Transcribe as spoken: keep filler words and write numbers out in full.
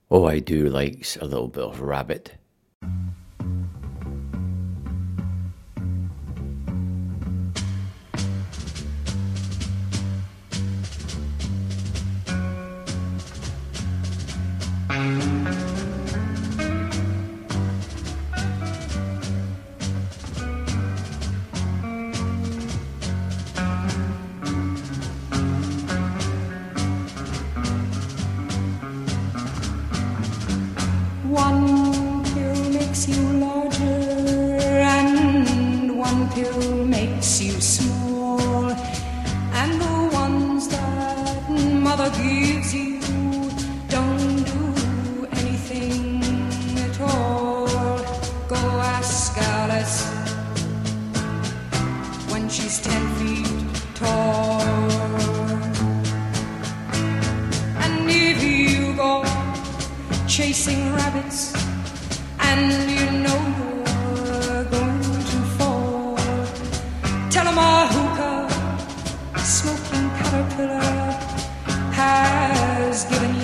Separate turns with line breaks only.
Oh, I do like a little bit of Rabbit.
One pill makes you larger and one pill makes you small, and the ones that mother gives you don't do anything at all. Go ask Alice when she's ten feet tall. And if you go chasing rabbits and you know you're going to fall, tell 'em a hookah smoking caterpillar has given